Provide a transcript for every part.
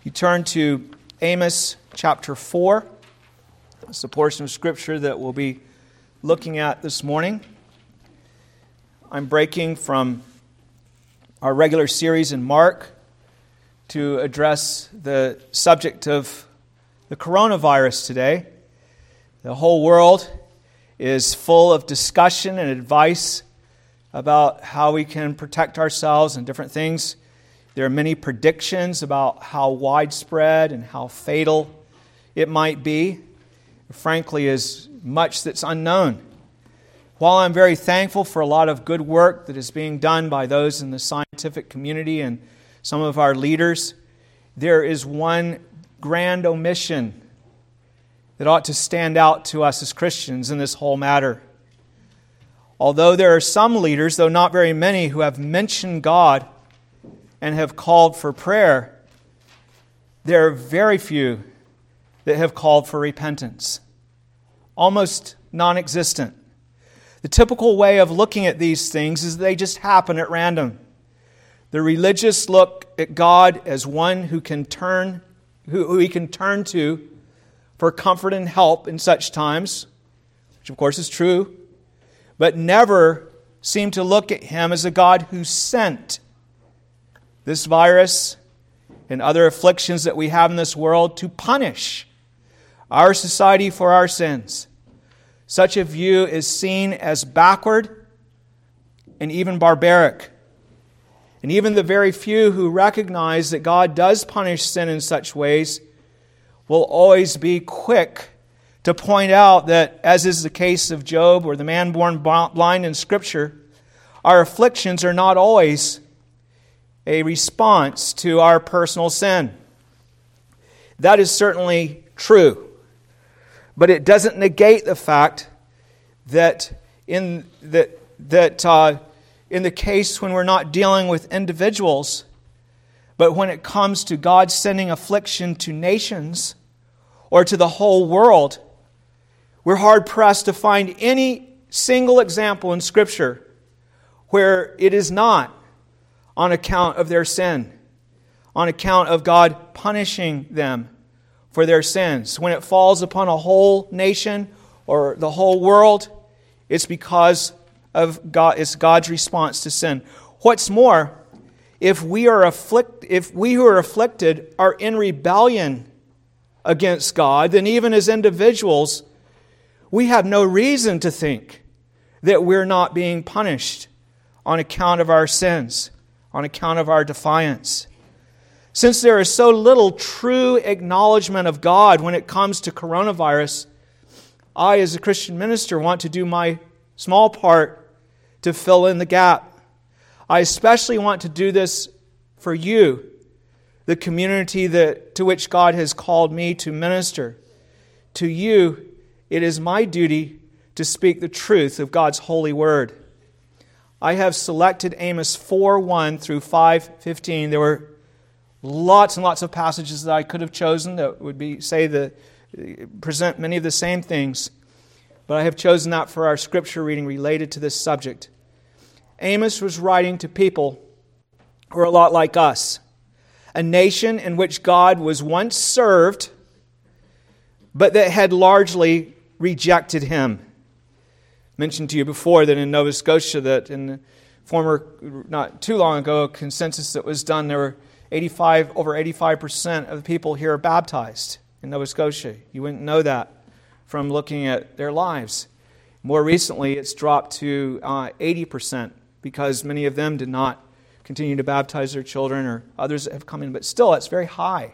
You turn to Amos chapter 4. That's the portion of Scripture that we'll be looking at this morning. I'm breaking from our regular series in Mark to address the subject of the coronavirus today. The whole world is full of discussion and advice about how we can protect ourselves and different things. There are many predictions about how widespread and how fatal it might be. Frankly, is much that's unknown. While I'm very thankful for a lot of good work that is being done by those in the scientific community and some of our leaders, there is one grand omission that ought to stand out to us as Christians in this whole matter. Although there are some leaders, though not very many, who have mentioned God and have called for prayer, there are very few that have called for repentance. Almost non-existent. The typical way of looking at these things is they just happen at random. The religious look at God as one who he can turn to for comfort and help in such times, which of course is true, but never seem to look at Him as a God who sent this virus and other afflictions that we have in this world to punish our society for our sins. Such a view is seen as backward and even barbaric. And even the very few who recognize that God does punish sin in such ways will always be quick to point out that, as is the case of Job or the man born blind in Scripture, our afflictions are not always a response to our personal sin. That is certainly true. But it doesn't negate the fact that in the case when we're not dealing with individuals, but when it comes to God sending affliction to nations or to the whole world, we're hard-pressed to find any single example in Scripture where it is not on account of their sin, on account of God punishing them for their sins. When it falls upon a whole nation or the whole world, it's because of God. It's God's response to sin. What's more, if we who are afflicted are in rebellion against God, then even as individuals, we have no reason to think that we're not being punished on account of our sins, on account of our defiance. Since there is so little true acknowledgement of God when it comes to coronavirus, I, as a Christian minister, want to do my small part to fill in the gap. I especially want to do this for you, the community to which God has called me to minister. To you, it is my duty to speak the truth of God's holy word. I have selected Amos 4:1 through 5:15. There were lots and lots of passages that I could have chosen that would present many of the same things, but I have chosen that for our scripture reading related to this subject. Amos was writing to people who are a lot like us, a nation in which God was once served, but that had largely rejected Him. I mentioned to you before that in Nova Scotia, that in the former, not too long ago, a consensus that was done, there were over 85% of the people here are baptized in Nova Scotia. You wouldn't know that from looking at their lives. More recently, it's dropped to 80% because many of them did not continue to baptize their children, or others that have come in, but still, it's very high.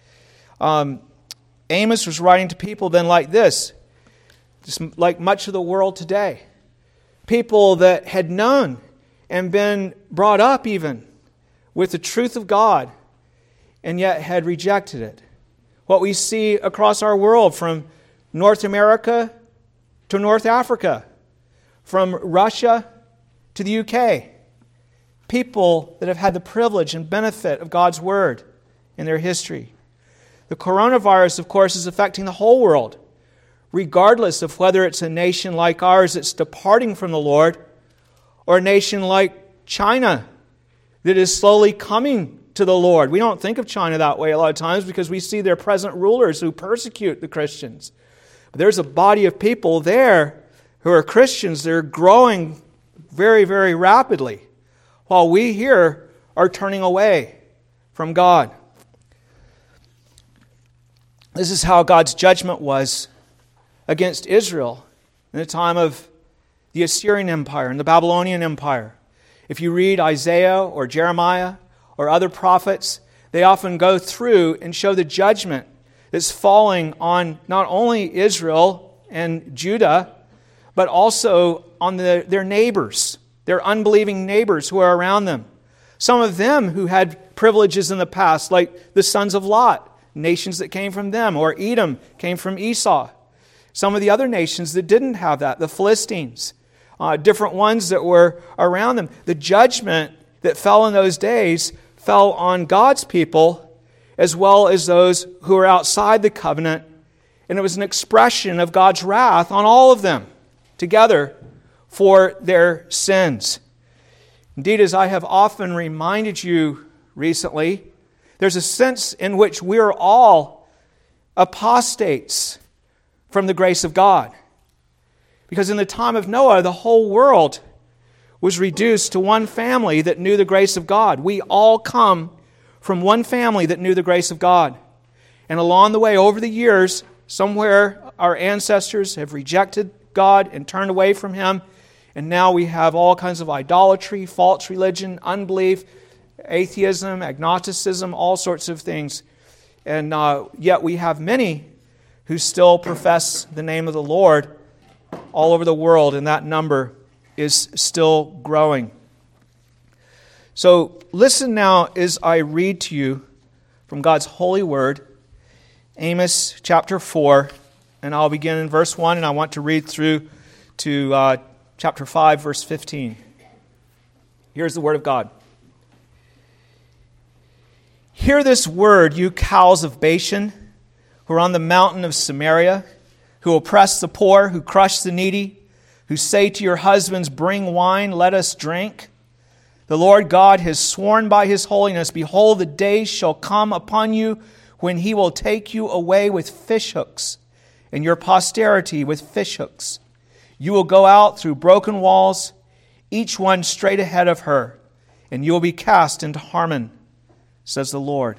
Amos was writing to people then like this, just like much of the world today. People that had known and been brought up even with the truth of God, and yet had rejected it. What we see across our world, from North America to North Africa, from Russia to the UK. People that have had the privilege and benefit of God's Word in their history. The coronavirus, of course, is affecting the whole world, regardless of whether it's a nation like ours that's departing from the Lord, or a nation like China that is slowly coming to the Lord. We don't think of China that way a lot of times because we see their present rulers who persecute the Christians. But there's a body of people there who are Christians. They're growing very, very rapidly, while we here are turning away from God. This is how God's judgment was against Israel in the time of the Assyrian Empire and the Babylonian Empire. If you read Isaiah or Jeremiah or other prophets, they often go through and show the judgment that's falling on not only Israel and Judah, but also on their neighbors, their unbelieving neighbors who are around them. Some of them who had privileges in the past, like the sons of Lot, nations that came from them, or Edom came from Esau. Some of the other nations that didn't have that, the Philistines, different ones that were around them. The judgment that fell in those days fell on God's people as well as those who are outside the covenant. And it was an expression of God's wrath on all of them together for their sins. Indeed, as I have often reminded you recently, there's a sense in which we're all apostates from the grace of God. Because in the time of Noah, the whole world was reduced to one family that knew the grace of God. We all come from one family that knew the grace of God. And along the way, over the years, somewhere our ancestors have rejected God and turned away from Him. And now we have all kinds of idolatry, false religion, unbelief, atheism, agnosticism, all sorts of things. And yet we have many who still profess the name of the Lord all over the world, and that number is still growing. So listen now as I read to you from God's holy word, Amos chapter 4, and I'll begin in verse 1, and I want to read through to chapter 5, verse 15. Here's the word of God. Hear this word, you cows of Bashan, who are on the mountain of Samaria, who oppress the poor, who crush the needy, who say to your husbands, bring wine, let us drink. The Lord God has sworn by His holiness, behold, the days shall come upon you when He will take you away with fishhooks, and your posterity with fishhooks. You will go out through broken walls, each one straight ahead of her, and you will be cast into Harmon, says the Lord.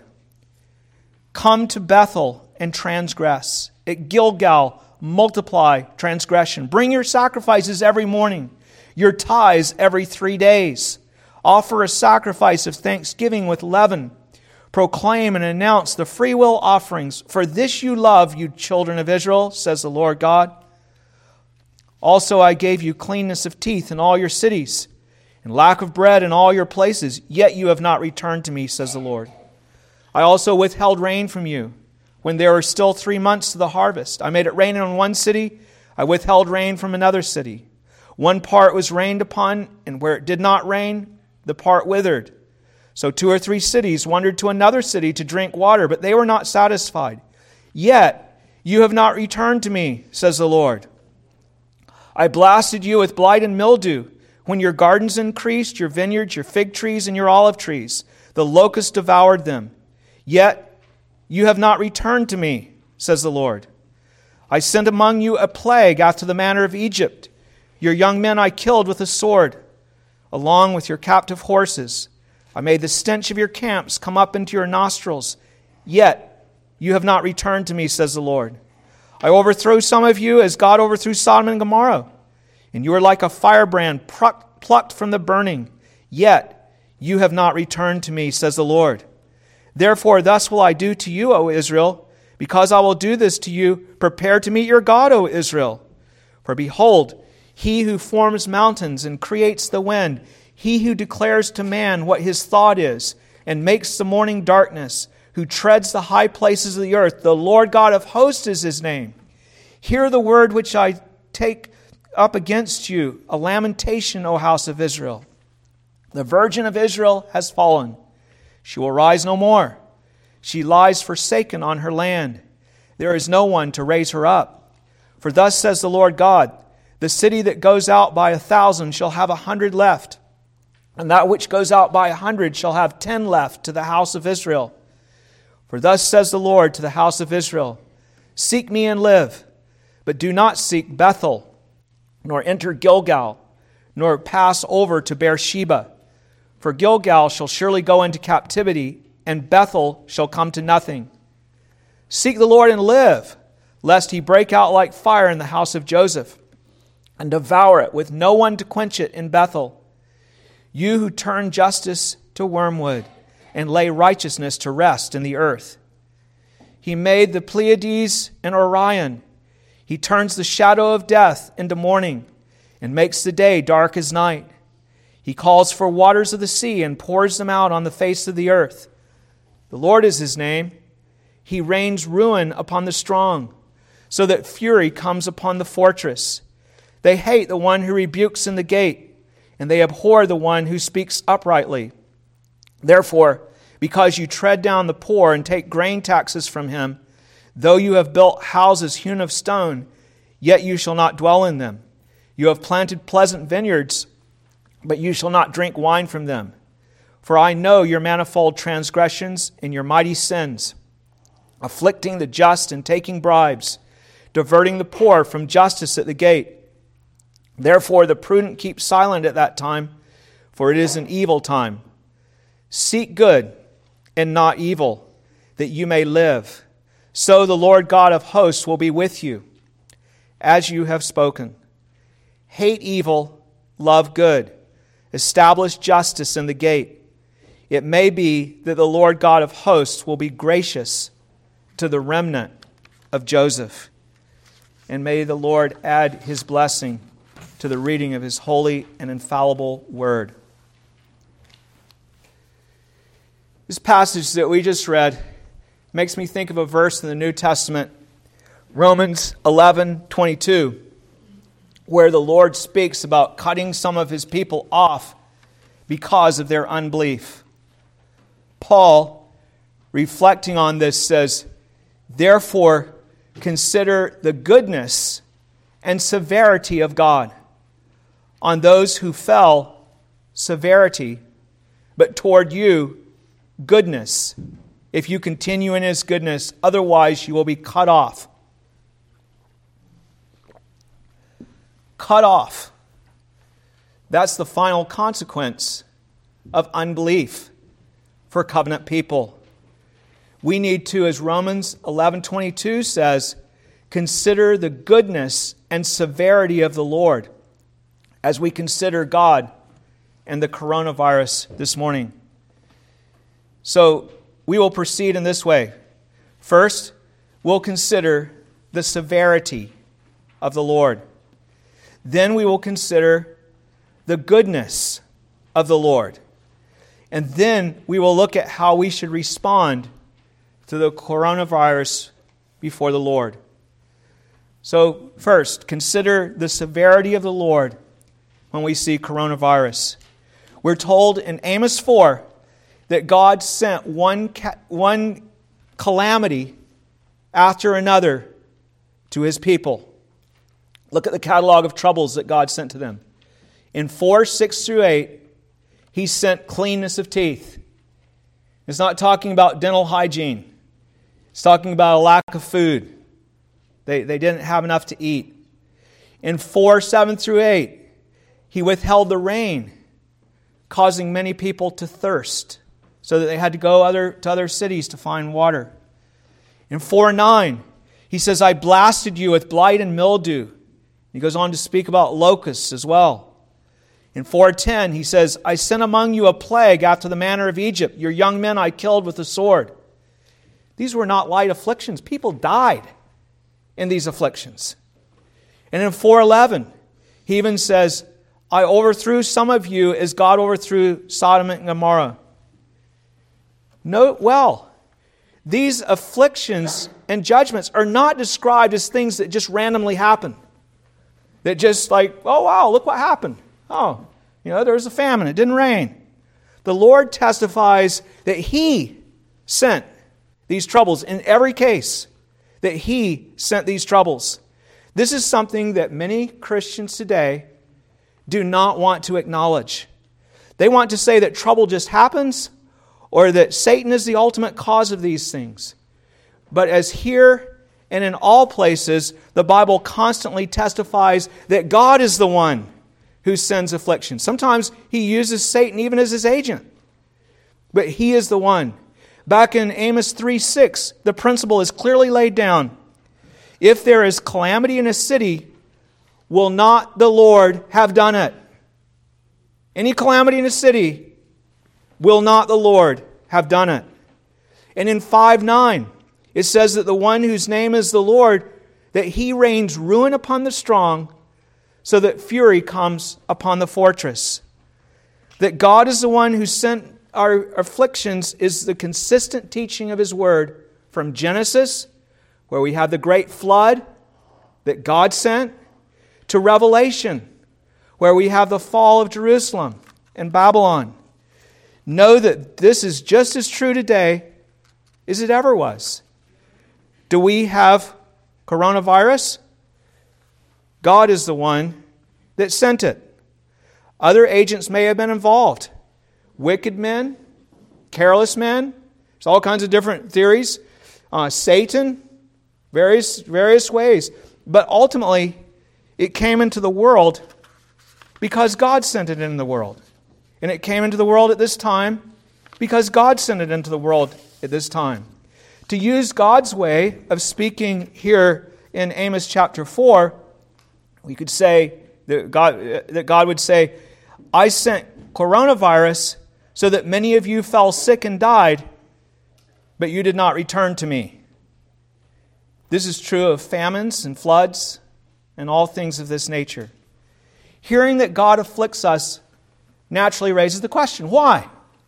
Come to Bethel and transgress. At Gilgal, multiply transgression. Bring your sacrifices every morning, your tithes every 3 days. Offer a sacrifice of thanksgiving with leaven. Proclaim and announce the freewill offerings. For this you love, you children of Israel, says the Lord God. Also I gave you cleanness of teeth in all your cities, and lack of bread in all your places, yet you have not returned to me, says the Lord. I also withheld rain from you when there were still 3 months to the harvest. I made it rain in one city, I withheld rain from another city. One part was rained upon, and where it did not rain, the part withered. So 2 or 3 cities wandered to another city to drink water, but they were not satisfied. Yet you have not returned to me, says the Lord. I blasted you with blight and mildew. When your gardens increased, your vineyards, your fig trees, and your olive trees, the locust devoured them. Yet you have not returned to me, says the Lord. I sent among you a plague after the manner of Egypt. Your young men I killed with a sword, along with your captive horses. I made the stench of your camps come up into your nostrils. Yet you have not returned to me, says the Lord. I overthrew some of you as God overthrew Sodom and Gomorrah. And you are like a firebrand plucked from the burning. Yet you have not returned to me, says the Lord. Therefore, thus will I do to you, O Israel. Because I will do this to you, prepare to meet your God, O Israel. For behold, He who forms mountains and creates the wind, He who declares to man what his thought is, and makes the morning darkness, who treads the high places of the earth, the Lord God of hosts is His name. Hear the word which I take up against you, a lamentation, O house of Israel. The virgin of Israel has fallen. She will rise no more. She lies forsaken on her land. There is no one to raise her up. For thus says the Lord God, the city that goes out by 1,000 shall have 100 left. And that which goes out by 100 shall have 10 left to the house of Israel. For thus says the Lord to the house of Israel, Seek me and live, but do not seek Bethel, nor enter Gilgal, nor pass over to Beersheba. For Gilgal shall surely go into captivity, and Bethel shall come to nothing. Seek the Lord and live, lest he break out like fire in the house of Joseph, and devour it with no one to quench it in Bethel. You who turn justice to wormwood, and lay righteousness to rest in the earth. He made the Pleiades and Orion. He turns the shadow of death into morning, and makes the day dark as night. He calls for waters of the sea, and pours them out on the face of the earth. The Lord is his name. He rains ruin upon the strong, so that fury comes upon the fortress. They hate the one who rebukes in the gate, and they abhor the one who speaks uprightly. Therefore, because you tread down the poor and take grain taxes from him, though you have built houses hewn of stone, yet you shall not dwell in them. You have planted pleasant vineyards, but you shall not drink wine from them. For I know your manifold transgressions and your mighty sins, afflicting the just and taking bribes, diverting the poor from justice at the gate. Therefore the prudent keep silent at that time, for it is an evil time. Seek good and not evil, that you may live. So the Lord God of hosts will be with you, as you have spoken. Hate evil, love good. Establish justice in the gate. It may be that the Lord God of hosts will be gracious to the remnant of Joseph. And may the Lord add his blessing to the reading of his holy and infallible word. This passage that we just read makes me think of a verse in the New Testament, Romans 11:22, where the Lord speaks about cutting some of his people off because of their unbelief. Paul, reflecting on this, says, Therefore, consider the goodness and severity of God. On those who fell, severity, but toward you, goodness, if you continue in his goodness, otherwise you will be cut off. Cut off. That's the final consequence of unbelief for covenant people. We need to, as Romans 11:22 says, consider the goodness and severity of the Lord as we consider God and the coronavirus this morning. So we will proceed in this way. First, we'll consider the severity of the Lord. Then we will consider the goodness of the Lord. And then we will look at how we should respond to the coronavirus before the Lord. So first, consider the severity of the Lord when we see coronavirus. We're told in Amos 4 that God sent one calamity after another to his people. Look at the catalog of troubles that God sent to them. In 4:6-8, he sent cleanness of teeth. It's not talking about dental hygiene. It's talking about a lack of food. They didn't have enough to eat. In 4:7-8, he withheld the rain, causing many people to thirst, so that they had to go to other cities to find water. In 4:9, he says, I blasted you with blight and mildew. He goes on to speak about locusts as well. In 4:10, he says, I sent among you a plague after the manner of Egypt. Your young men I killed with the sword. These were not light afflictions. People died in these afflictions. And in 4:11, he even says, I overthrew some of you as God overthrew Sodom and Gomorrah. Note well, these afflictions and judgments are not described as things that just randomly happen. That just like, oh wow, look what happened. Oh, there was a famine. It didn't rain. The Lord testifies that he sent these troubles in every case, that he sent these troubles. This is something that many Christians today do not want to acknowledge. They want to say that trouble just happens or that Satan is the ultimate cause of these things. But as here and in all places, the Bible constantly testifies that God is the one who sends affliction. Sometimes He uses Satan even as His agent. But He is the one. Back in Amos 3:6, the principle is clearly laid down. If there is calamity in a city, will not the Lord have done it? Any calamity in a city, will not the Lord have done it? And in 5:9, it says that the one whose name is the Lord, that He rains ruin upon the strong, so that fury comes upon the fortress. That God is the one who sent our afflictions is the consistent teaching of His Word from Genesis, where we have the great flood that God sent, to Revelation, where we have the fall of Jerusalem and Babylon. Know that this is just as true today as it ever was. Do we have coronavirus? God is the one that sent it. Other agents may have been involved. Wicked men, careless men. There's all kinds of different theories. Satan, various ways. But ultimately, it came into the world because God sent it into the world. And it came into the world at this time because God sent it into the world at this time. To use God's way of speaking here in Amos chapter 4, we could say that God would say, I sent coronavirus so that many of you fell sick and died, but you did not return to me. This is true of famines and floods and all things of this nature. Hearing that God afflicts us naturally raises the question, why?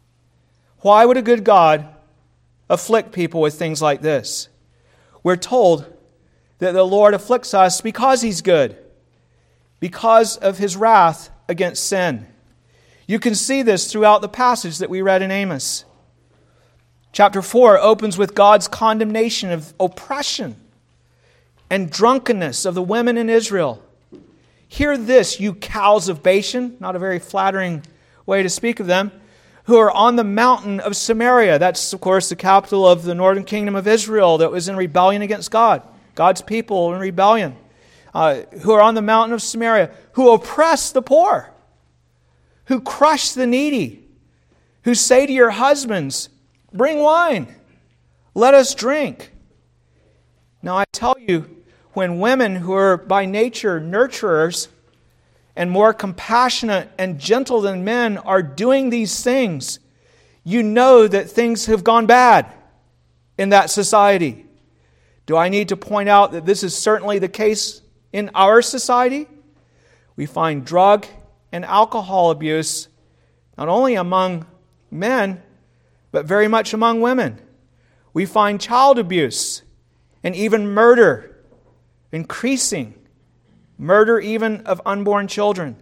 Why would a good God afflict people with things like this? We're told that the Lord afflicts us because He's good, because of His wrath against sin. You can see this throughout the passage that we read in Amos. Chapter 4 opens with God's condemnation of oppression and drunkenness of the women in Israel. Hear this, you cows of Bashan, not a very flattering way to speak of them, who are on the mountain of Samaria. That's, of course, the capital of the northern kingdom of Israel that was in rebellion against God. God's people in rebellion. Who are on the mountain of Samaria, who oppress the poor, who crush the needy, who say to your husbands, bring wine, let us drink. Now I tell you, when women who are by nature nurturers and more compassionate and gentle than men are doing these things, you know that things have gone bad in that society. Do I need to point out that this is certainly the case in our society? We find drug and alcohol abuse not only among men, but very much among women. We find child abuse and even murder increasing. Murder even of unborn children.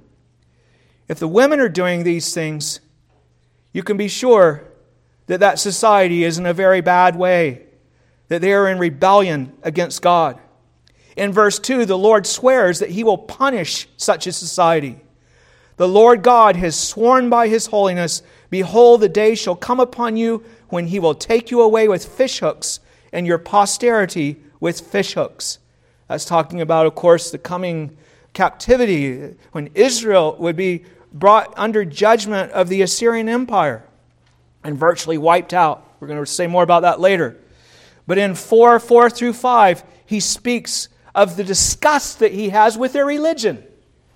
If the women are doing these things, you can be sure that that society is in a very bad way, that they are in rebellion against God. In verse 2, the Lord swears that He will punish such a society. The Lord God has sworn by His holiness, behold, the day shall come upon you when He will take you away with fishhooks and your posterity with fishhooks. That's talking about, of course, the coming captivity when Israel would be brought under judgment of the Assyrian Empire and virtually wiped out. We're going to say more about that later. But in 4 through 5, he speaks of the disgust that he has with their religion.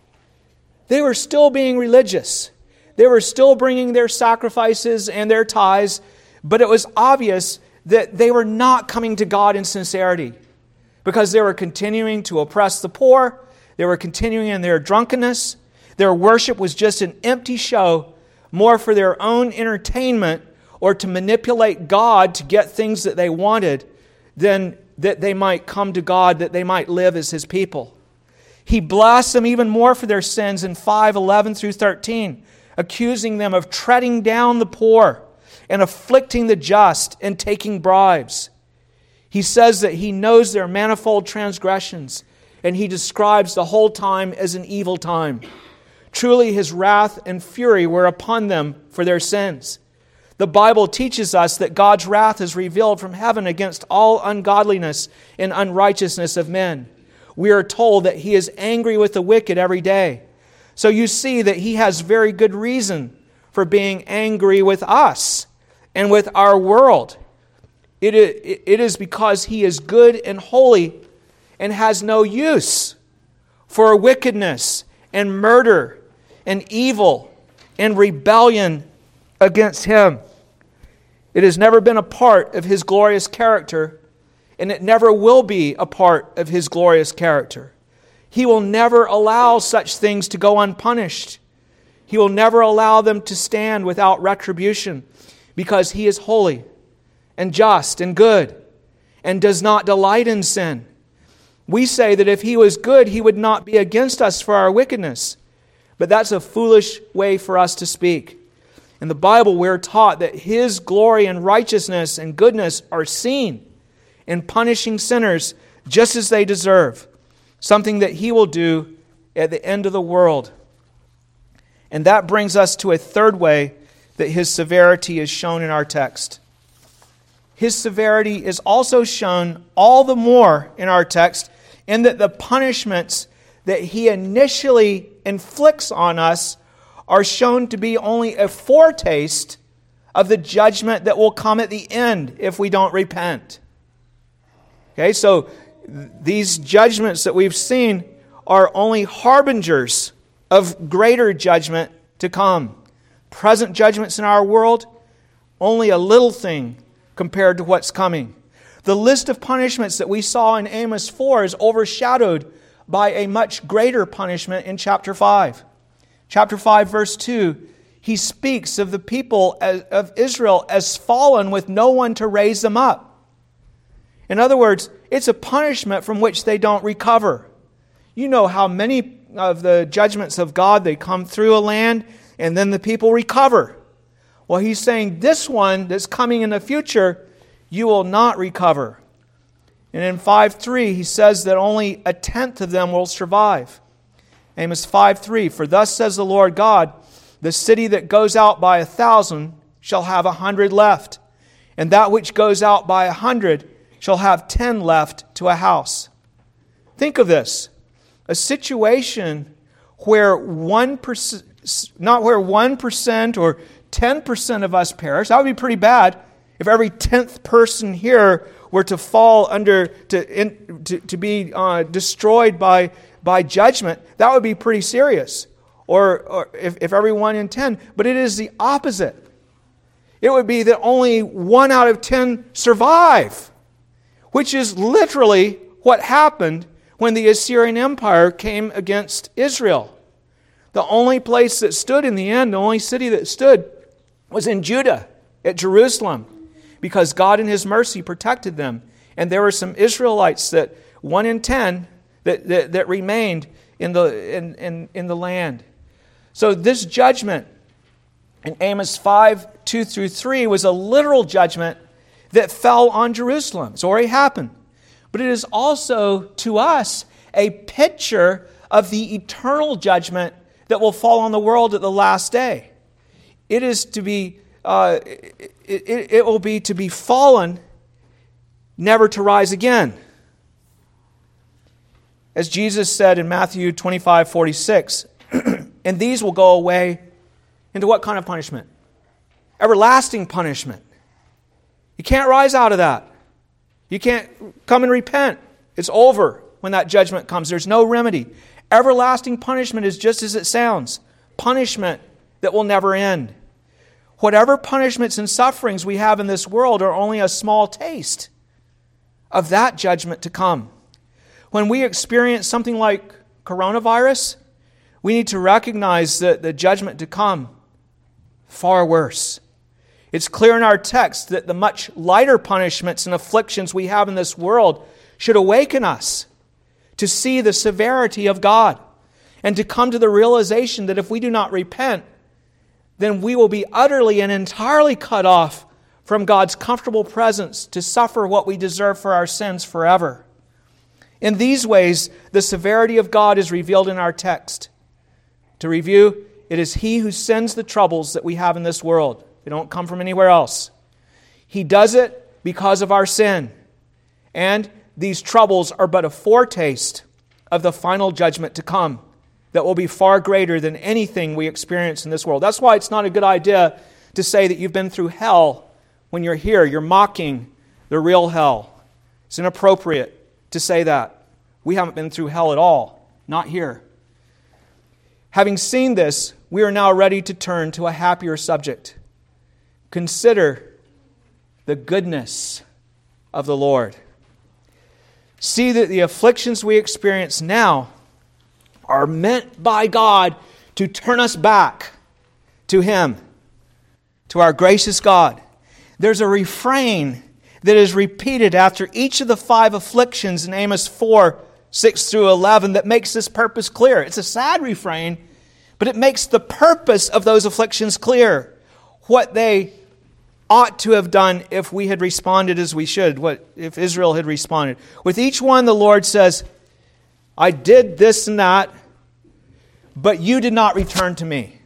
They were still being religious. They were still bringing their sacrifices and their tithes, but it was obvious that they were not coming to God in sincerity because they were continuing to oppress the poor. They were continuing in their drunkenness. Their worship was just an empty show, more for their own entertainment or to manipulate God to get things that they wanted than that they might come to God, that they might live as His people. He blasts them even more for their sins in 5:11 through 13, accusing them of treading down the poor and afflicting the just and taking bribes. He says that He knows their manifold transgressions, and He describes the whole time as an evil time. Truly His wrath and fury were upon them for their sins. The Bible teaches us that God's wrath is revealed from heaven against all ungodliness and unrighteousness of men. We are told that He is angry with the wicked every day. So you see that He has very good reason for being angry with us and with our world. It is because He is good and holy and has no use for wickedness and murder and evil and rebellion against Him. It has never been a part of His glorious character, and it never will be a part of His glorious character. He will never allow such things to go unpunished. He will never allow them to stand without retribution, because He is holy and just and good and does not delight in sin. We say that if He was good, He would not be against us for our wickedness. But that's a foolish way for us to speak. In the Bible, we're taught that His glory and righteousness and goodness are seen in punishing sinners just as they deserve, something that He will do at the end of the world. And that brings us to a third way that His severity is shown in our text. His severity is also shown all the more in our text in that the punishments that He initially inflicts on us are shown to be only a foretaste of the judgment that will come at the end if we don't repent. Okay, so these judgments that we've seen are only harbingers of greater judgment to come. Present judgments in our world, only a little thing compared to what's coming. The list of punishments that we saw in Amos 4 is overshadowed by a much greater punishment in chapter 5. Chapter 5, verse 2, he speaks of the people of Israel as fallen with no one to raise them up. In other words, it's a punishment from which they don't recover. You know how many of the judgments of God, they come through a land and then the people recover. Well, he's saying this one that's coming in the future, you will not recover. And in 5:3, he says that only a tenth of them will survive. Amos 5:3, for thus says the Lord God, the city that goes out by 1,000 shall have 100 left, and that which goes out by 100 shall have 10 left to a house. Think of this, a situation where 1%, not where 1% or 10% of us perish. That would be pretty bad if every 10th person here were to fall under, to be destroyed by judgment. That would be pretty serious. Or if every 1 in 10. But it is the opposite. It would be that only 1 out of 10 survive, which is literally what happened when the Assyrian Empire came against Israel. The only place that stood in the end, the only city that stood, was in Judah, at Jerusalem, because God in His mercy protected them. And there were some Israelites that 1 in 10 that remained in the land. So this judgment in Amos 5, 2 through 3 was a literal judgment that fell on Jerusalem. It's already happened. But it is also, to us, a picture of the eternal judgment that will fall on the world at the last day. It is to be, it will be to be fallen, never to rise again. As Jesus said in Matthew 25:46, and these will go away into what kind of punishment? Everlasting punishment. You can't rise out of that. You can't come and repent. It's over when that judgment comes. There's no remedy. Everlasting punishment is just as it sounds. Punishment that will never end. Whatever punishments and sufferings we have in this world are only a small taste of that judgment to come. When we experience something like coronavirus, we need to recognize that the judgment to come, far worse. It's clear in our text that the much lighter punishments and afflictions we have in this world should awaken us to see the severity of God and to come to the realization that if we do not repent, then we will be utterly and entirely cut off from God's comfortable presence to suffer what we deserve for our sins forever. In these ways, the severity of God is revealed in our text. To review, it is He who sends the troubles that we have in this world. They don't come from anywhere else. He does it because of our sin. And these troubles are but a foretaste of the final judgment to come that will be far greater than anything we experience in this world. That's why it's not a good idea to say that you've been through hell when you're here. You're mocking the real hell. It's inappropriate to say that. We haven't been through hell at all. Not here. Having seen this, we are now ready to turn to a happier subject. Consider the goodness of the Lord. See that the afflictions we experience now are meant by God to turn us back to Him, to our gracious God. There's a refrain that is repeated after each of the 5 afflictions in Amos 4, 6 through 11 that makes this purpose clear. It's a sad refrain, but it makes the purpose of those afflictions clear. What they ought to have done if we had responded as we should, what if Israel had responded. With each one, the Lord says, I did this and that, but you did not return to me.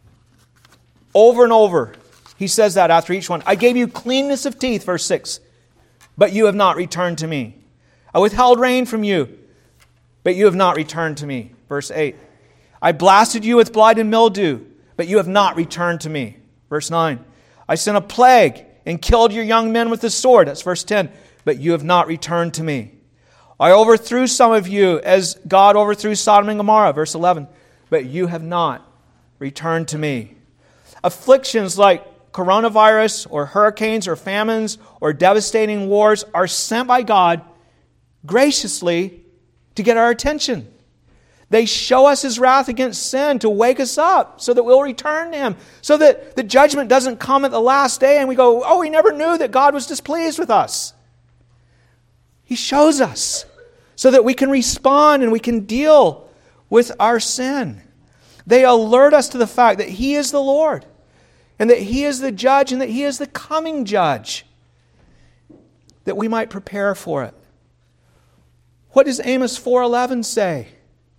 Over and over, He says that after each one. I gave you cleanness of teeth, verse 6, but you have not returned to me. I withheld rain from you, but you have not returned to me. Verse 8. I blasted you with blight and mildew, but you have not returned to me. Verse 9. I sent a plague and killed your young men with the sword. That's verse 10. But you have not returned to me. I overthrew some of you as God overthrew Sodom and Gomorrah. Verse 11. But you have not returned to me. Afflictions like coronavirus or hurricanes or famines or devastating wars are sent by God graciously to get our attention. They show us His wrath against sin to wake us up so that we'll return to Him. So that the judgment doesn't come at the last day and we go, oh, we never knew that God was displeased with us. He shows us so that we can respond and we can deal with our sin. They alert us to the fact that He is the Lord and that He is the judge and that He is the coming judge, that we might prepare for it. What does Amos 4:11 say?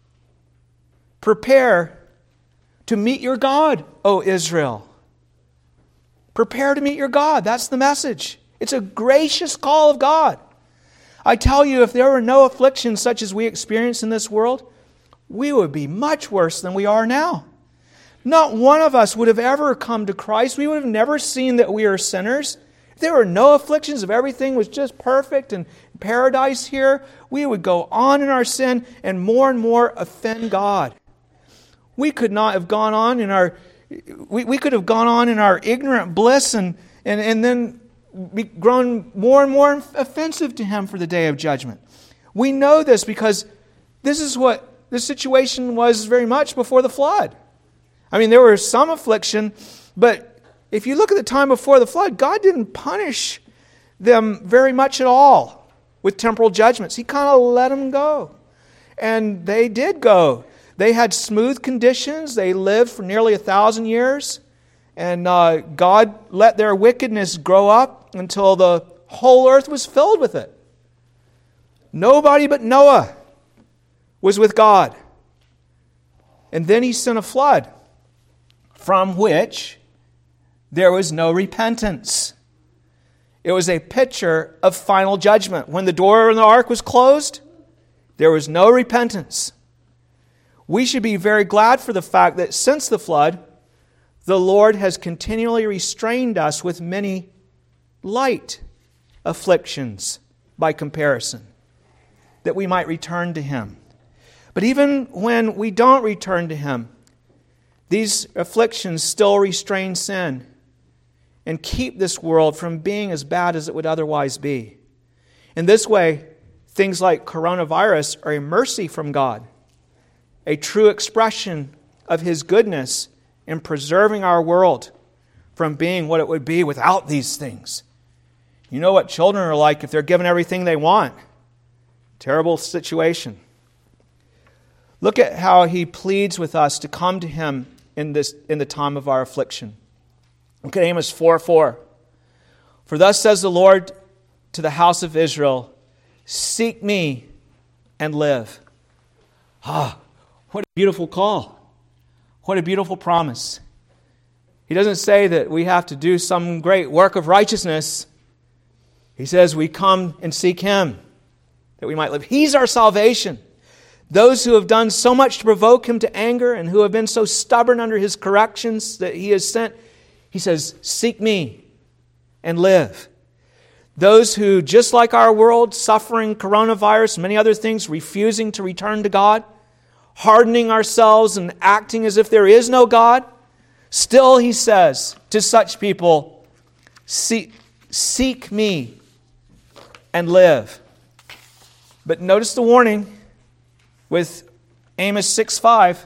Prepare to meet your God, O Israel. Prepare to meet your God. That's the message. It's a gracious call of God. I tell you, if there were no afflictions such as we experience in this world, we would be much worse than we are now. Not one of us would have ever come to Christ. We would have never seen that we are sinners. If there were no afflictions, if everything was just perfect and paradise here, we would go on in our sin and more offend God. We could not have gone on in our we could have gone on in our ignorant bliss and then be grown more and more offensive to Him for the day of judgment. We know this because this is what the situation was very much before the flood. I mean, there was some affliction, but if you look at the time before the flood, God didn't punish them very much at all with temporal judgments. He kind of let them go. And they did go. They had smooth conditions. They lived for nearly 1,000 years. And God let their wickedness grow up until the whole earth was filled with it. Nobody but Noah was with God. And then He sent a flood from which there was no repentance. It was a picture of final judgment. When the door in the ark was closed, there was no repentance. We should be very glad for the fact that since the flood, the Lord has continually restrained us with many light afflictions by comparison, that we might return to Him. But even when we don't return to Him, these afflictions still restrain sin and keep this world from being as bad as it would otherwise be. In this way, things like coronavirus are a mercy from God, a true expression of His goodness in preserving our world from being what it would be without these things. You know what children are like if they're given everything they want. Terrible situation. Look at how He pleads with us to come to Him in the time of our affliction. Look at Amos 4:4. For thus says the Lord to the house of Israel, seek me and live. What a beautiful call. What a beautiful promise. He doesn't say that we have to do some great work of righteousness. He says we come and seek Him, that we might live. He's our salvation. Those who have done so much to provoke Him to anger and who have been so stubborn under His corrections that He has sent, He says, seek me and live. Those who, just like our world, suffering coronavirus and many other things, refusing to return to God, hardening ourselves and acting as if there is no God, still, He says to such people, seek me and live. But notice the warning with Amos 6:5.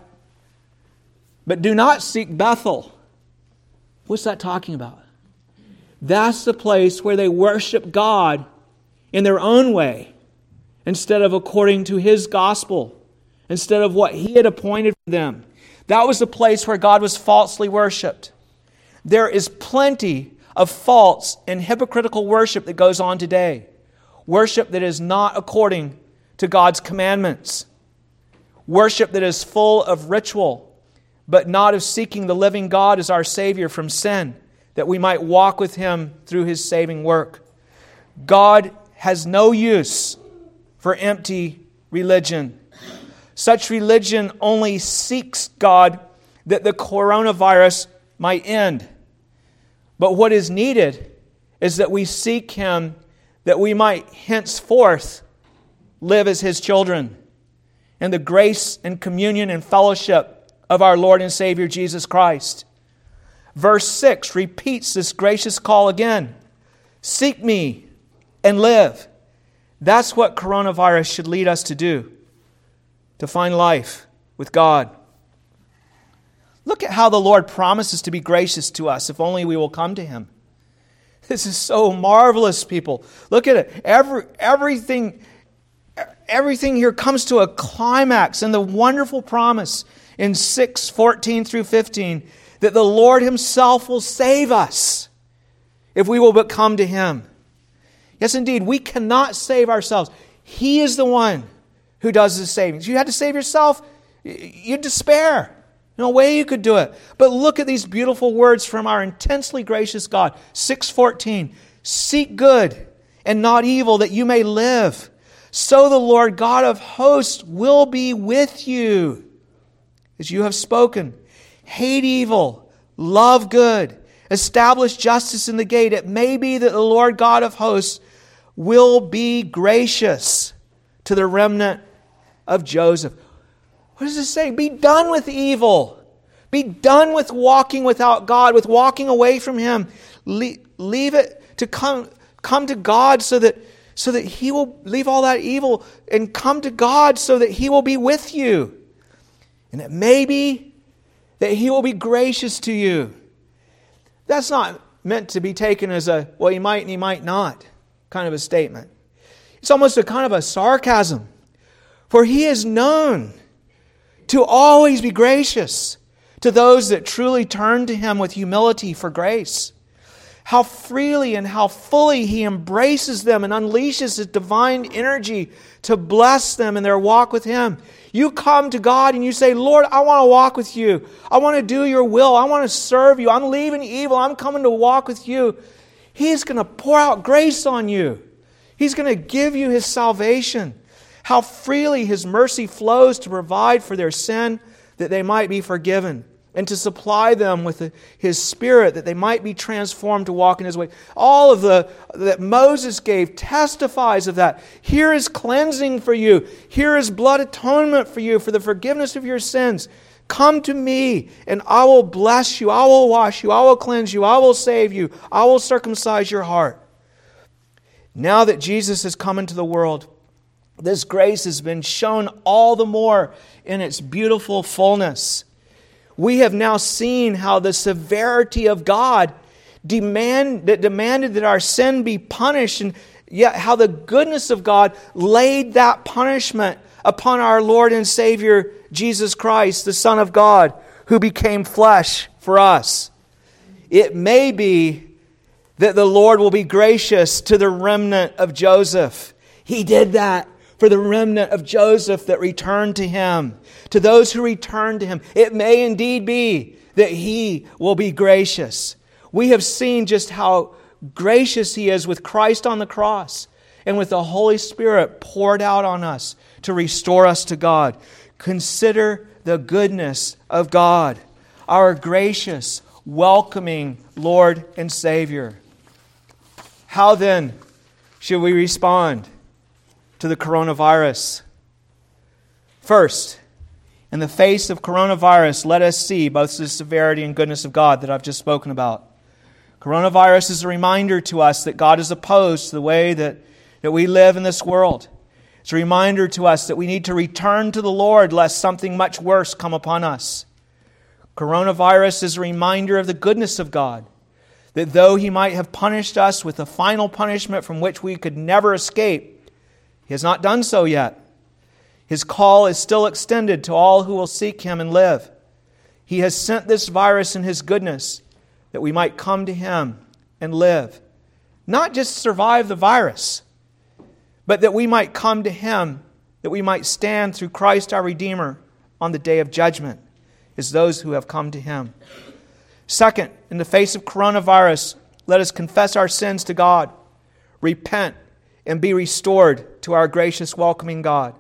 But do not seek Bethel. What's that talking about? That's the place where they worship God in their own way, instead of according to His gospel, instead of what He had appointed for them. That was the place where God was falsely worshipped. There is plenty of false and hypocritical worship that goes on today. Worship that is not according to God's commandments. Worship that is full of ritual, but not of seeking the living God as our Savior from sin, that we might walk with Him through His saving work. God has no use for empty religion. Such religion only seeks God that the coronavirus might end. But what is needed is that we seek Him that we might henceforth live as His children in the grace and communion and fellowship of our Lord and Savior Jesus Christ. Verse 6 repeats this gracious call again. Seek me and live. That's what coronavirus should lead us to do, to find life with God. Look at how the Lord promises to be gracious to us if only we will come to Him. This is so marvelous, people. Look at it. Everything here comes to a climax in the wonderful promise in 6:14 through 15 that the Lord Himself will save us if we will but come to Him. Yes, indeed, we cannot save ourselves. He is the one who does the saving. If you had to save yourself, you'd despair. No way you could do it. But look at these beautiful words from our intensely gracious God. 6:14, seek good and not evil, that you may live. So the Lord God of hosts will be with you, as you have spoken. Hate evil, love good, establish justice in the gate. It may be that the Lord God of hosts will be gracious to the remnant of Joseph. What does it say? Be done with evil. Be done with walking without God, with walking away from Him. Leave it to come to God so that He will leave all that evil and come to God so that He will be with you. And it may be that He will be gracious to you. That's not meant to be taken as a, well, He might and He might not kind of a statement. It's almost a kind of a sarcasm. For He is known to always be gracious to those that truly turn to Him with humility for grace. How freely and how fully He embraces them and unleashes His divine energy to bless them in their walk with Him. You come to God and you say, Lord, I want to walk with You. I want to do Your will. I want to serve You. I'm leaving evil. I'm coming to walk with You. He's going to pour out grace on you. He's going to give you His salvation. How freely His mercy flows to provide for their sin that they might be forgiven, and to supply them with His Spirit that they might be transformed to walk in His way. All of that Moses gave testifies of that. Here is cleansing for you. Here is blood atonement for you for the forgiveness of your sins. Come to me and I will bless you. I will wash you. I will cleanse you. I will save you. I will circumcise your heart. Now that Jesus has come into the world, this grace has been shown all the more in its beautiful fullness. We have now seen how the severity of God demanded that our sin be punished, and yet how the goodness of God laid that punishment upon our Lord and Savior Jesus Christ, the Son of God, who became flesh for us. It may be that the Lord will be gracious to the remnant of Joseph. He did that for the remnant of Joseph that returned to him. To those who return to him, it may indeed be that he will be gracious. We have seen just how gracious he is with Christ on the cross and with the Holy Spirit poured out on us to restore us to God. Consider the goodness of God, our gracious, welcoming Lord and Savior. How then should we respond to the coronavirus? First, in the face of coronavirus, let us see both the severity and goodness of God that I've just spoken about. Coronavirus is a reminder to us that God is opposed to the way that we live in this world. It's a reminder to us that we need to return to the Lord lest something much worse come upon us. Coronavirus is a reminder of the goodness of God, that though He might have punished us with a final punishment from which we could never escape, He has not done so yet. His call is still extended to all who will seek Him and live. He has sent this virus in His goodness that we might come to Him and live. Not just survive the virus, but that we might come to Him, that we might stand through Christ our Redeemer on the day of judgment as those who have come to Him. Second, in the face of coronavirus, let us confess our sins to God, repent, and be restored to our gracious, welcoming God.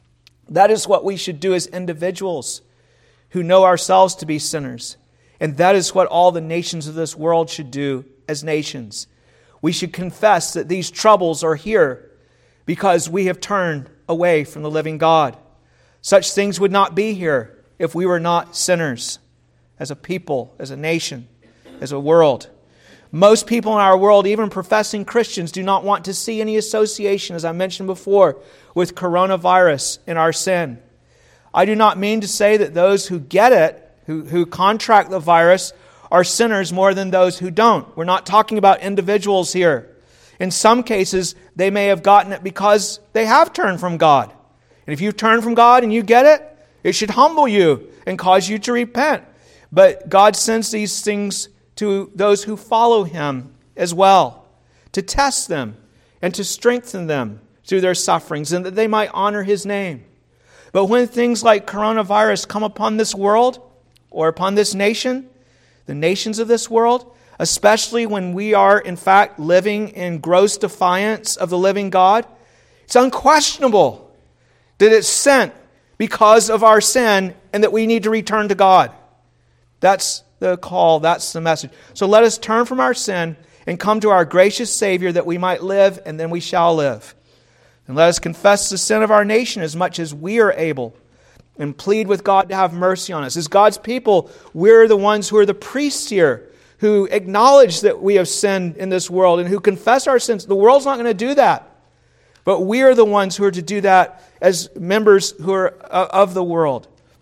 That is what we should do as individuals who know ourselves to be sinners. And that is what all the nations of this world should do as nations. We should confess that these troubles are here because we have turned away from the living God. Such things would not be here if we were not sinners, as a people, as a nation, as a world. Most people in our world, even professing Christians, do not want to see any association, as I mentioned before, with coronavirus and our sin. I do not mean to say that those who get it, who contract the virus, are sinners more than those who don't. We're not talking about individuals here. In some cases, they may have gotten it because they have turned from God. And if you turn from God and you get it, it should humble you and cause you to repent. But God sends these things to those who follow Him as well, to test them and to strengthen them through their sufferings, and that they might honor His name. But when things like coronavirus come upon this world or upon this nation, the nations of this world, especially when we are in fact living in gross defiance of the living God, it's unquestionable that it's sent because of our sin and that we need to return to God. That's the call, that's the message. So let us turn from our sin and come to our gracious Savior that we might live, and then we shall live. And let us confess the sin of our nation as much as we are able and plead with God to have mercy on us. As God's people, we're the ones who are the priests here, who acknowledge that we have sinned in this world and who confess our sins. The world's not going to do that. But we are the ones who are to do that as members who are of the world.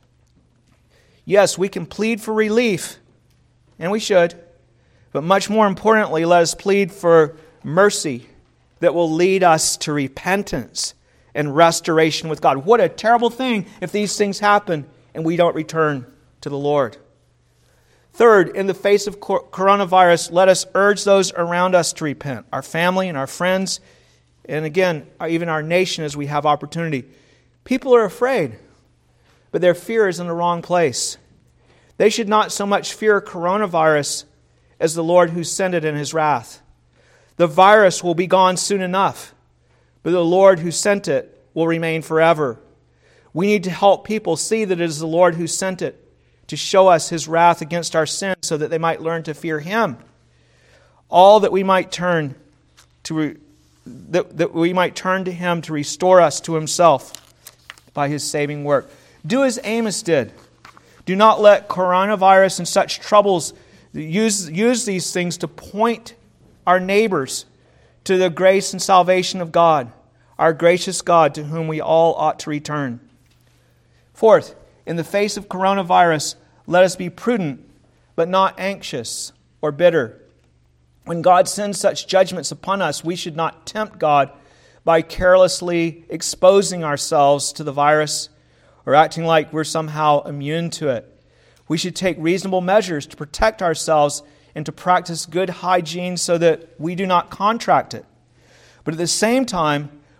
Yes, we can plead for relief, and we should. But much more importantly, let us plead for mercy that will lead us to repentance and restoration with God. What a terrible thing if these things happen and we don't return to the Lord. Third, in the face of coronavirus, let us urge those around us to repent, our family and our friends, and again, even our nation as we have opportunity. People are afraid, but their fear is in the wrong place. They should not so much fear coronavirus as the Lord who sent it in His wrath. The virus will be gone soon enough, but the Lord who sent it will remain forever. We need to help people see that it is the Lord who sent it to show us His wrath against our sin so that they might learn to fear Him. All that we might turn to that we might turn to Him to restore us to Himself by His saving work. Do as Amos did. Do not let coronavirus and such troubles use these things to point our neighbors to the grace and salvation of God, our gracious God to whom we all ought to return. Fourth, in the face of coronavirus, let us be prudent but not anxious or bitter. When God sends such judgments upon us, we should not tempt God by carelessly exposing ourselves to the virus or acting like we're somehow immune to it. We should take reasonable measures to protect ourselves and to practice good hygiene so that we do not contract it. But at the same time,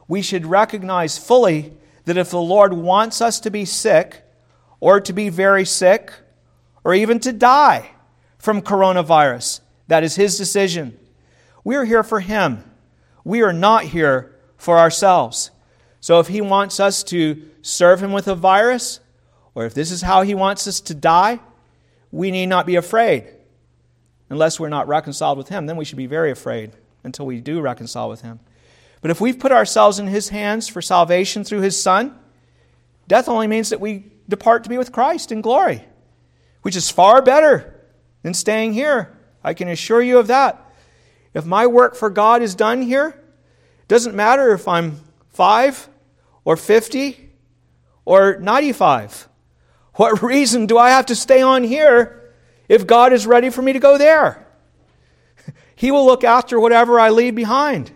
we should recognize fully that if the Lord wants us to be sick, or to be very sick, or even to die from coronavirus, that is His decision. We are here for Him. We are not here for ourselves. So if He wants us to serve Him with a virus, or if this is how He wants us to die, we need not be afraid. Unless we're not reconciled with Him, then we should be very afraid until we do reconcile with Him. But if we've put ourselves in His hands for salvation through His Son, death only means that we depart to be with Christ in glory, which is far better than staying here. I can assure you of that. If my work for God is done here, it doesn't matter if I'm 5 or 50 or 95. What reason do I have to stay on here if God is ready for me to go there? He will look after whatever I leave behind.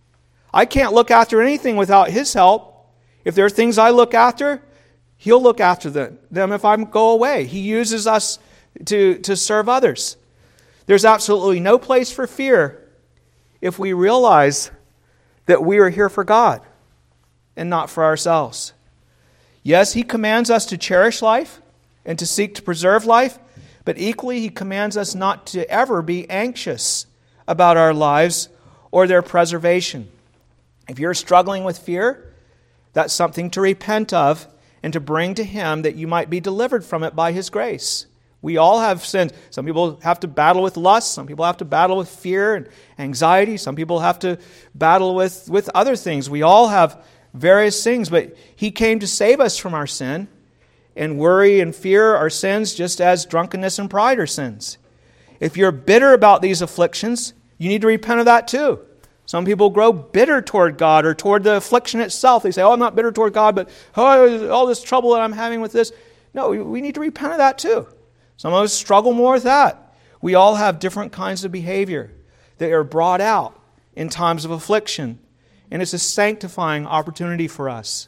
I can't look after anything without His help. If there are things I look after, He'll look after them if I go away. He uses us to serve others. There's absolutely no place for fear if we realize that we are here for God and not for ourselves. Yes, He commands us to cherish life and to seek to preserve life, but equally He commands us not to ever be anxious about our lives or their preservation. If you're struggling with fear, that's something to repent of and to bring to Him that you might be delivered from it by His grace. We all have sins. Some people have to battle with lust. Some people have to battle with fear and anxiety. Some people have to battle with other things. We all have various things, but He came to save us from our sin. And worry and fear are sins just as drunkenness and pride are sins. If you're bitter about these afflictions, you need to repent of that too. Some people grow bitter toward God or toward the affliction itself. They say, I'm not bitter toward God, but all this trouble that I'm having with this. No, we need to repent of that too. Some of us struggle more with that. We all have different kinds of behavior that are brought out in times of affliction. And it's a sanctifying opportunity for us.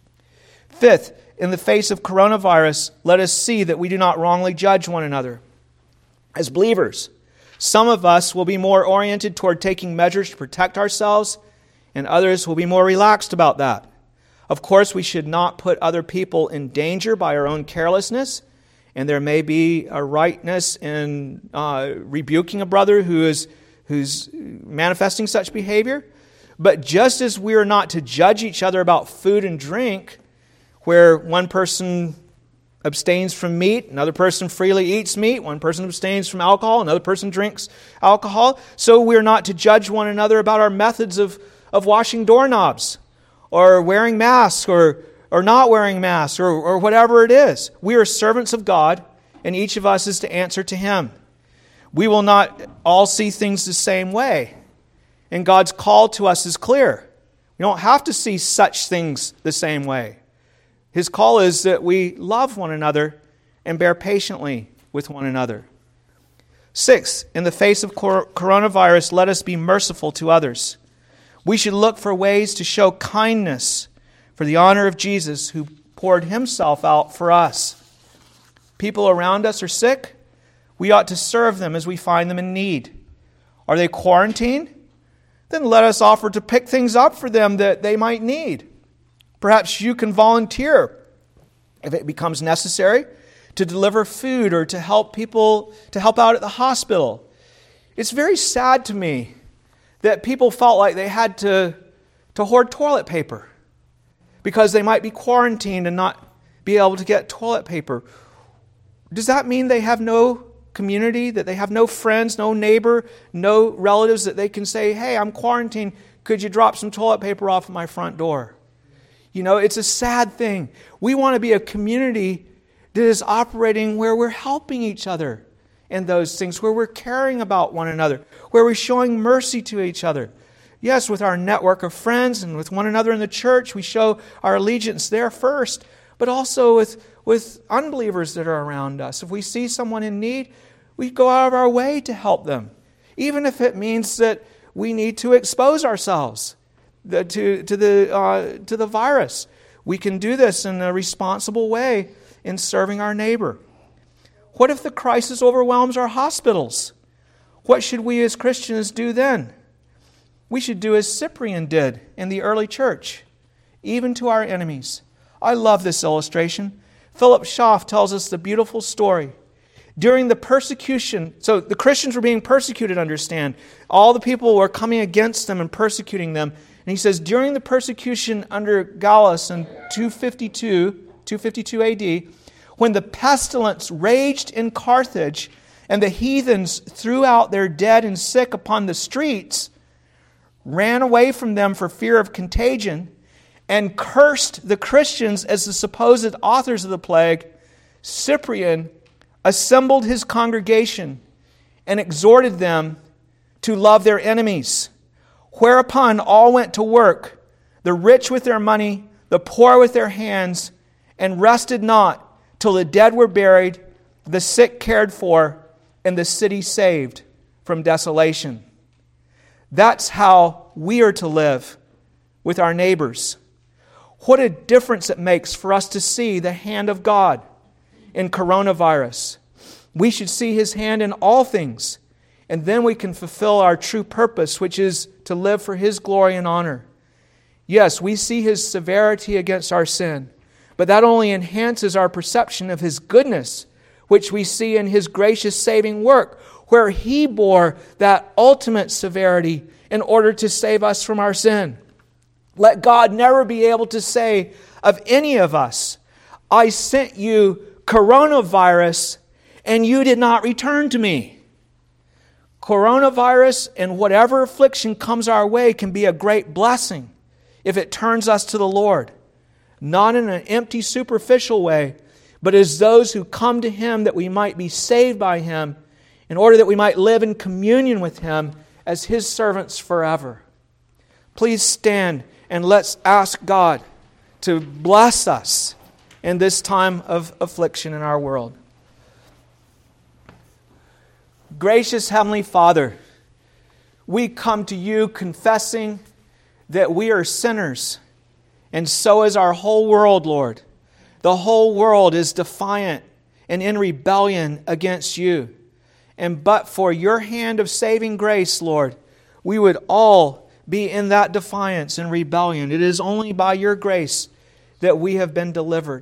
Fifth, in the face of coronavirus, let us see that we do not wrongly judge one another. As believers, some of us will be more oriented toward taking measures to protect ourselves, and others will be more relaxed about that. Of course, we should not put other people in danger by our own carelessness, and there may be a rightness in rebuking a brother who's manifesting such behavior. But just as we are not to judge each other about food and drink, where one person abstains from meat, another person freely eats meat, one person abstains from alcohol, another person drinks alcohol, so we are not to judge one another about our methods of washing doorknobs, or wearing masks, or not wearing masks, or whatever it is. We are servants of God, and each of us is to answer to Him. We will not all see things the same way, and God's call to us is clear. We don't have to see such things the same way. His call is that we love one another and bear patiently with one another. Sixth, in the face of coronavirus, let us be merciful to others. We should look for ways to show kindness for the honor of Jesus, who poured Himself out for us. People around us are sick. We ought to serve them as we find them in need. Are they quarantined? Then let us offer to pick things up for them that they might need. Perhaps you can volunteer, if it becomes necessary, to deliver food or to help people, to help out at the hospital. It's very sad to me that people felt like they had to hoard toilet paper because they might be quarantined and not be able to get toilet paper. Does that mean they have no community, that they have no friends, no neighbor, no relatives that they can say, hey, I'm quarantined, could you drop some toilet paper off at my front door? You know, it's a sad thing. We want to be a community that is operating where we're helping each other in those things, where we're caring about one another, where we're showing mercy to each other. Yes, with our network of friends and with one another in the church, we show our allegiance there first, but also with unbelievers that are around us. If we see someone in need, we go out of our way to help them, even if it means that we need to expose ourselves to the virus. We can do this in a responsible way in serving our neighbor. What if the crisis overwhelms our hospitals? What should we as Christians do then? We should do as Cyprian did in the early church, even to our enemies. I love this illustration. Philip Schaff tells us the beautiful story. During the persecution, so the Christians were being persecuted, understand. All the people were coming against them and persecuting them. And he says, during the persecution under Gallus in 252 AD, when the pestilence raged in Carthage and the heathens threw out their dead and sick upon the streets, ran away from them for fear of contagion, and cursed the Christians as the supposed authors of the plague, Cyprian assembled his congregation and exhorted them to love their enemies. Whereupon all went to work, the rich with their money, the poor with their hands, and rested not till the dead were buried, the sick cared for, and the city saved from desolation. That's how we are to live with our neighbors. What a difference it makes for us to see the hand of God in coronavirus. We should see His hand in all things, and then we can fulfill our true purpose, which is to live for His glory and honor. Yes, we see His severity against our sin, but that only enhances our perception of His goodness, which we see in His gracious saving work, where He bore that ultimate severity in order to save us from our sin. Let God never be able to say of any of us, I sent you coronavirus and you did not return to me. Coronavirus and whatever affliction comes our way can be a great blessing if it turns us to the Lord. Not in an empty, superficial way, but as those who come to Him that we might be saved by Him, in order that we might live in communion with Him as His servants forever. Please stand and let's ask God to bless us in this time of affliction in our world. Gracious Heavenly Father, we come to You confessing that we are sinners, and so is our whole world, Lord. The whole world is defiant and in rebellion against You. And but for Your hand of saving grace, Lord, we would all be in that defiance and rebellion. It is only by Your grace that we have been delivered.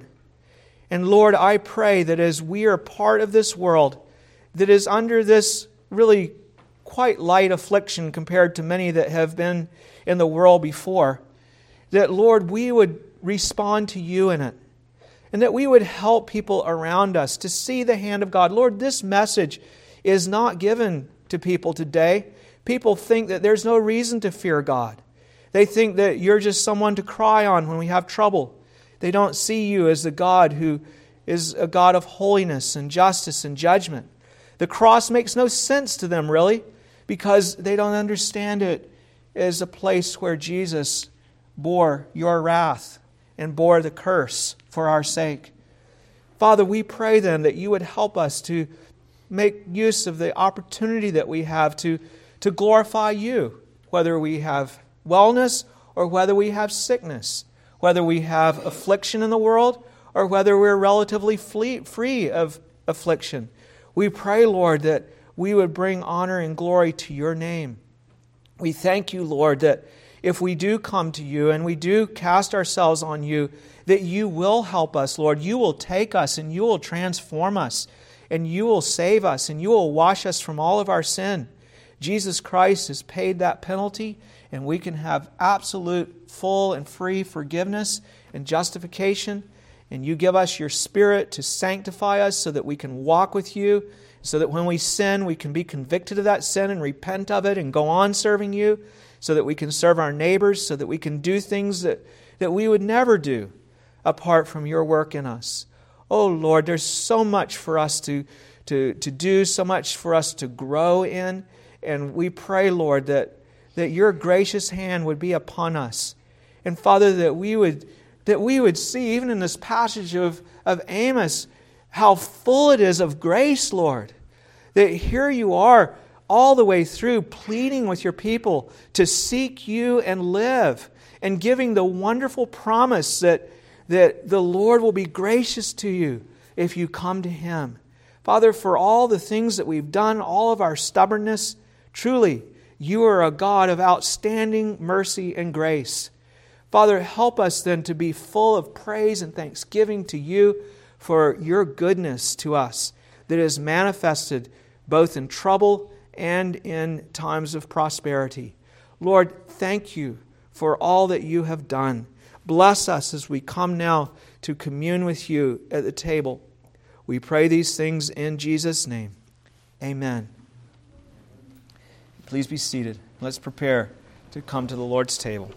And Lord, I pray that as we are part of this world that is under this really quite light affliction compared to many that have been in the world before, that Lord, we would respond to You in it. And that we would help people around us to see the hand of God. Lord, this message is not given to people today. People think that there's no reason to fear God. They think that You're just someone to cry on when we have trouble. They don't see You as the God who is a God of holiness and justice and judgment. The cross makes no sense to them, really, because they don't understand it as a place where Jesus bore Your wrath and bore the curse for our sake. Father, we pray then that You would help us to make use of the opportunity that we have to glorify You, whether we have wellness or whether we have sickness, whether we have affliction in the world or whether we're relatively free of affliction. We pray, Lord, that we would bring honor and glory to Your name. We thank You, Lord, that if we do come to You and we do cast ourselves on You, that You will help us, Lord. You will take us and You will transform us and You will save us and You will wash us from all of our sin. Jesus Christ has paid that penalty, and we can have absolute, full, and free forgiveness and justification. And You give us Your Spirit to sanctify us so that we can walk with You, so that when we sin, we can be convicted of that sin and repent of it and go on serving You, so that we can serve our neighbors, so that we can do things that we would never do apart from Your work in us. Oh Lord, there's so much for us to do, so much for us to grow in. And we pray, Lord, that Your gracious hand would be upon us. And Father, that we would see, even in this passage of Amos, how full it is of grace, Lord. That here You are all the way through pleading with Your people to seek You and live, and giving the wonderful promise that the Lord will be gracious to you if you come to Him. Father, for all the things that we've done, all of our stubbornness, truly, You are a God of outstanding mercy and grace. Father, help us then to be full of praise and thanksgiving to You for Your goodness to us that is manifested both in trouble and in times of prosperity. Lord, thank You for all that You have done. Bless us as we come now to commune with You at the table. We pray these things in Jesus' name. Amen. Please be seated. Let's prepare to come to the Lord's table.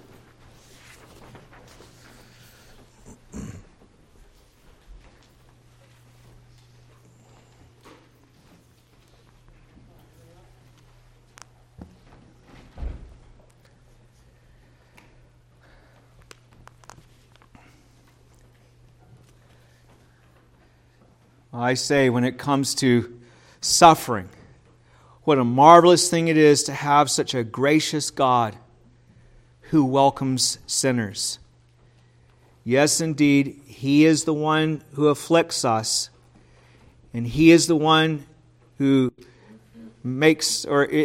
I say, when it comes to suffering, what a marvelous thing it is to have such a gracious God who welcomes sinners. Yes, indeed, He is the one who afflicts us, and He is the one who makes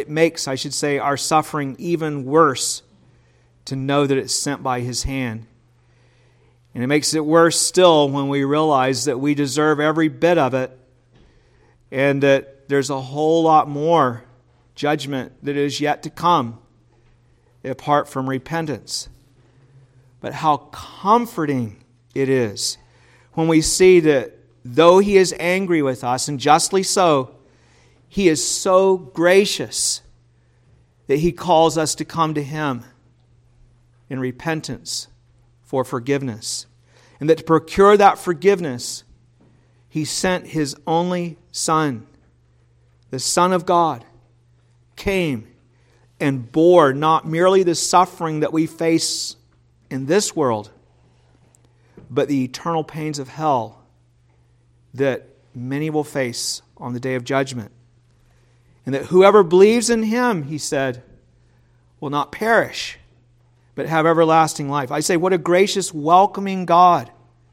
our suffering even worse to know that it's sent by His hand. And it makes it worse still when we realize that we deserve every bit of it, and that there's a whole lot more judgment that is yet to come apart from repentance. But how comforting it is when we see that though He is angry with us, and justly so, He is so gracious that He calls us to come to Him in repentance for forgiveness. And that to procure that forgiveness, He sent His only Son, the Son of God, came and bore not merely the suffering that we face in this world, but the eternal pains of hell that many will face on the day of judgment. And that whoever believes in Him, He said, will not perish, but have everlasting life. I say, what a gracious, welcoming God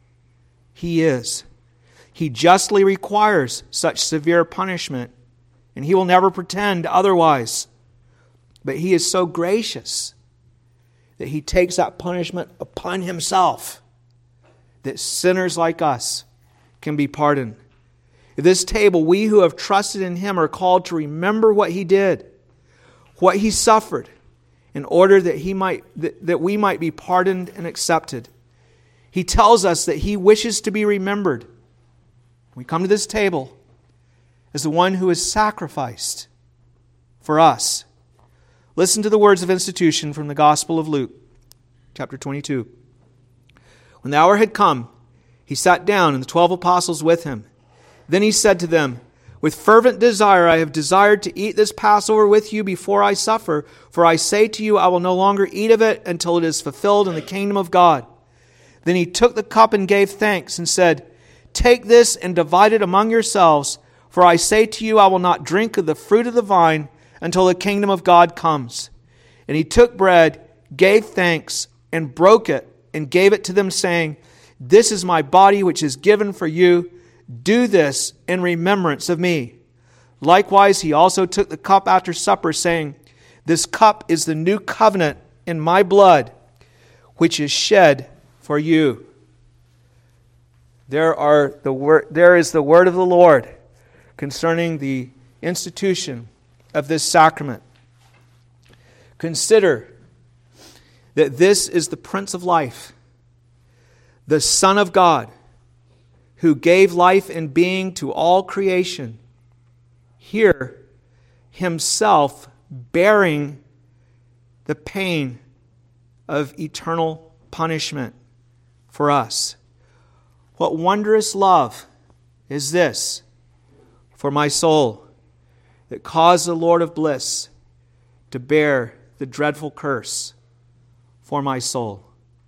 He is. He justly requires such severe punishment, and He will never pretend otherwise. But He is so gracious that He takes that punishment upon Himself, that sinners like us can be pardoned. At this table, we who have trusted in Him are called to remember what He did, what He suffered, in order that we might be pardoned and accepted. He tells us that He wishes to be remembered. We come to this table as the one who is sacrificed for us. Listen to the words of institution from the Gospel of Luke, chapter 22. When the hour had come, He sat down, and the 12 apostles with Him. Then He said to them, with fervent desire I have desired to eat this Passover with you before I suffer, for I say to you, I will no longer eat of it until it is fulfilled in the kingdom of God. Then He took the cup and gave thanks and said, take this and divide it among yourselves, for I say to you, I will not drink of the fruit of the vine until the kingdom of God comes. And He took bread, gave thanks, and broke it, and gave it to them, saying, this is my body which is given for you. Do this in remembrance of me. Likewise, He also took the cup after supper, saying, this cup is the new covenant in my blood, which is shed for you. There is the word of the Lord concerning the institution of this sacrament. Consider that this is the Prince of Life, the Son of God, who gave life and being to all creation, here Himself bearing the pain of eternal punishment for us. What wondrous love is this for my soul, that caused the Lord of bliss to bear the dreadful curse for my soul.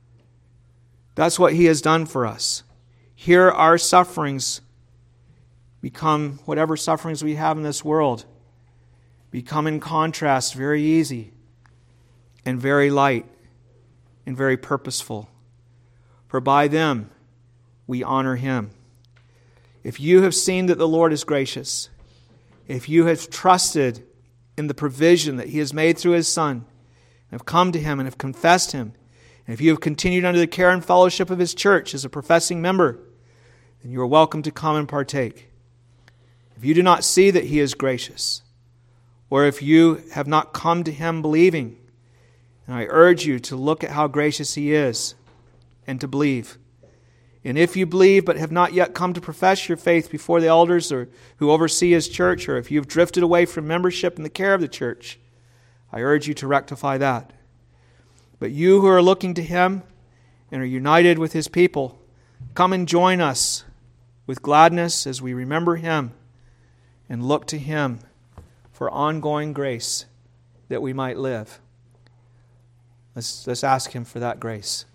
That's what He has done for us. Here our sufferings become, whatever sufferings we have in this world, become in contrast very easy and very light and very purposeful. For by them we honor Him. If you have seen that the Lord is gracious, if you have trusted in the provision that He has made through His Son, and have come to Him and have confessed Him, and if you have continued under the care and fellowship of His church as a professing member, then you are welcome to come and partake. If you do not see that He is gracious, or if you have not come to Him believing, then I urge you to look at how gracious He is and to believe. And if you believe but have not yet come to profess your faith before the elders or who oversee His church, or if you have drifted away from membership and the care of the church, I urge you to rectify that. But you who are looking to Him and are united with His people, come and join us with gladness as we remember Him and look to Him for ongoing grace that we might live. Let's ask Him for that grace.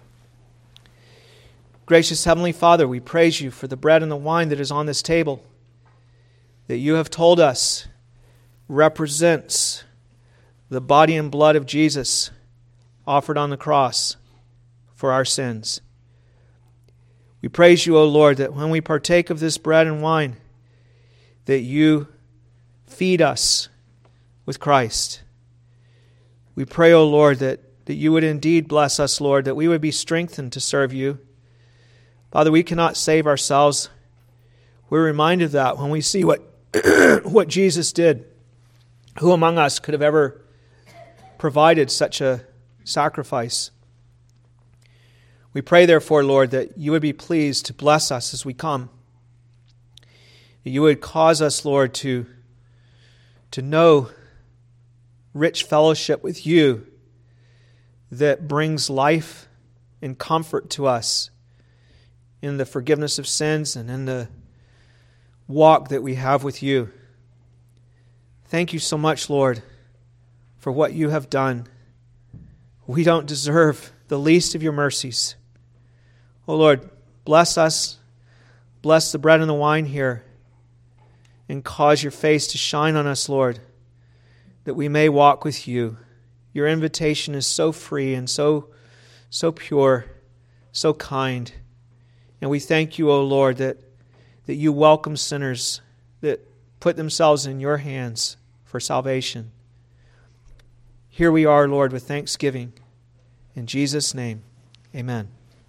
Gracious Heavenly Father, we praise You for the bread and the wine that is on this table, that You have told us represents the body and blood of Jesus offered on the cross for our sins. We praise You, O Lord, that when we partake of this bread and wine, that You feed us with Christ. We pray, O Lord, that You would indeed bless us, Lord, that we would be strengthened to serve You. Father, we cannot save ourselves. We're reminded of that when we see what Jesus did. Who among us could have ever provided such a sacrifice? We pray, therefore, Lord, that You would be pleased to bless us as we come. That You would cause us, Lord, to know rich fellowship with You that brings life and comfort to us in the forgiveness of sins and in the walk that we have with You. Thank You so much, Lord, for what You have done. We don't deserve the least of Your mercies. Oh Lord, bless us, bless the bread and the wine here, and cause Your face to shine on us, Lord, that we may walk with You. Your invitation is so free and so pure, so kind. And we thank You, O Lord, that You welcome sinners that put themselves in Your hands for salvation. Here we are, Lord, with thanksgiving. In Jesus' name, amen.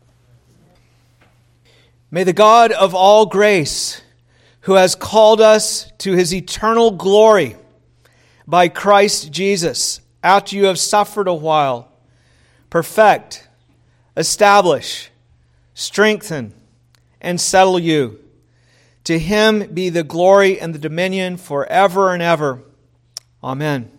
May the God of all grace, who has called us to His eternal glory by Christ Jesus, after you have suffered a while, perfect, establish, strengthen, and settle you. To Him be the glory and the dominion forever and ever. Amen.